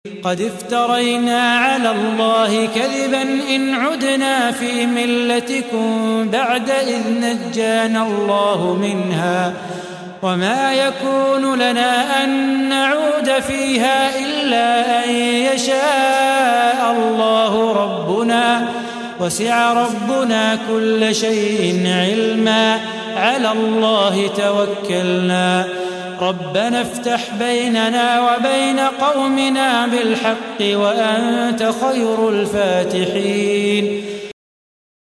قد افترينا على الله كذبا إن عدنا في ملتكم بعد إذ نجانا الله منها وما يكون لنا أن نعود فيها إلا أن يشاء الله ربنا وسع ربنا كل شيء علما على الله توكلنا ربنا افتح بيننا وبين قومنا بالحق وأنت خير الفاتحين